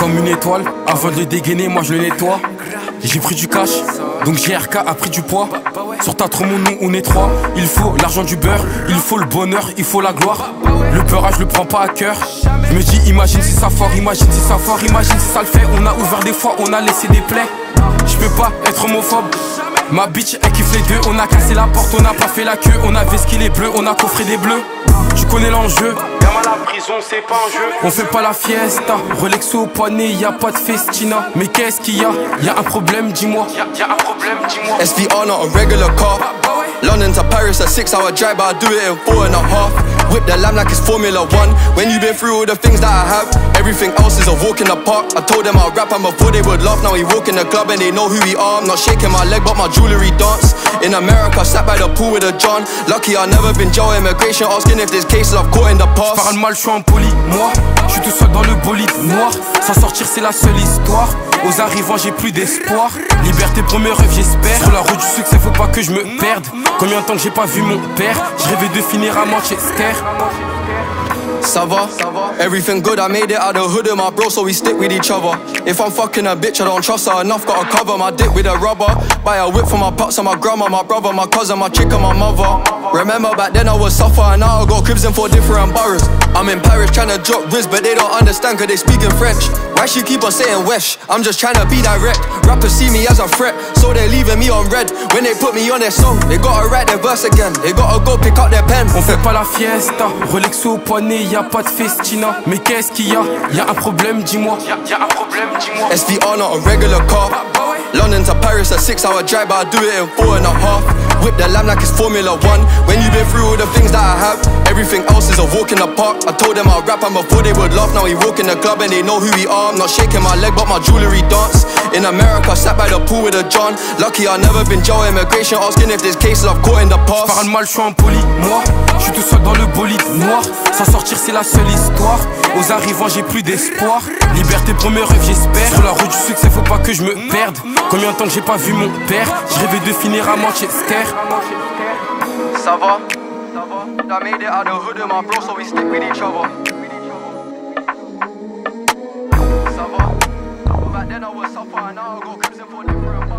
comme une étoile. Avant de le dégainer, moi je le nettoie. J'ai pris du cash, donc GRK a pris du poids. Sur ta trop mon nom on est trois. Il faut l'argent du beurre, il faut le bonheur, il faut la gloire. Le peurage je le prends pas à cœur. Je me dis imagine si ça fort, imagine si ça fort, imagine si ça le fait. On a ouvert des fois, on a laissé des plaies. Je peux pas être homophobe. Ma bitch elle kiffe les deux. On a cassé la porte, on a pas fait la queue. On a vesqué les bleus, on a coffré des bleus. Tu connais l'enjeu. Gamin la prison c'est pas un jeu. On fait pas la fiesta. Relexo au poignet, y a pas de festina. Mais qu'est-ce qu'il y a? Y a un problème, dis-moi. Y a un problème, dis-moi. SVR not a regular car. London to Paris a 6-hour drive, but I do it in 4.5. Whip the lamb like it's Formula 1. When you been through all the things that I have, everything else is a walk in the park. I told them I'd rap and before they would laugh. Now we walk in the club and they know who we are. I'm not shaking my leg but my jewelry dance. In America, sat by the pool with a John. Lucky I never been jail immigration, asking if there's cases I've caught in the past. Parle mal, je suis impoli, moi. Je suis tout seul dans le bolide noir. S'en sortir c'est la seule histoire. Aux arrivants j'ai plus d'espoir. Liberté pour mes rêves j'espère. Sur la route du succès faut pas que je me perde. Combien de temps que j'ai pas vu mon père. Je rêvais de finir à Manchester. Ça va? Everything good, I made it out the hood of my bro, so we stick with each other. If I'm fucking a bitch, I don't trust her enough, gotta cover my dick with a rubber. Buy a whip for my pops and my grandma, my brother, my cousin, my chick and my mother. Remember back then I was suffer and now I got cribs in 4 different boroughs. I'm in Paris trying to drop wrist, but they don't understand cause they speak in French. Why she keep on saying wesh? I'm just trying to be direct. Rappers see me as a threat, so they're leaving me on red. When they put me on their song, they gotta write their verse again. They gotta go pick up their pen. On fait pas la fiesta, Relexo au poignet, y a pas de festina. Mais qu'est-ce qu'il y a? Y a un problème, dis-moi. Y a un problème, dis-moi. SVR not a regular car. London to Paris a 6-hour drive, but I do it in 4.5. Whip the lamb like it's Formula 1. When you been through all the things that I have, everything else is a walk in the park. I told them I'd rap and before they would laugh. Now we walk in the club and they know who we are. I'm not shaking my leg but my jewelry dance. In America, sat by the pool with a John. Lucky I never been jail immigration, asking if there's cases I've caught in the past. Parle mal, je suis impoli, moi. Je suis tout seul dans le bolide noir. S'en sortir c'est la seule histoire. Aux arrivants j'ai plus d'espoir. Liberté pour mes rêves j'espère. Sur la route du succès faut pas que je me perde. Combien de temps que j'ai pas vu mon père. Je rêvais de finir à Manchester. Ça va? I made it out the hood of my bro, so we stick with each other. Ça va? Back then I was suffer and now I got cribs in 4 different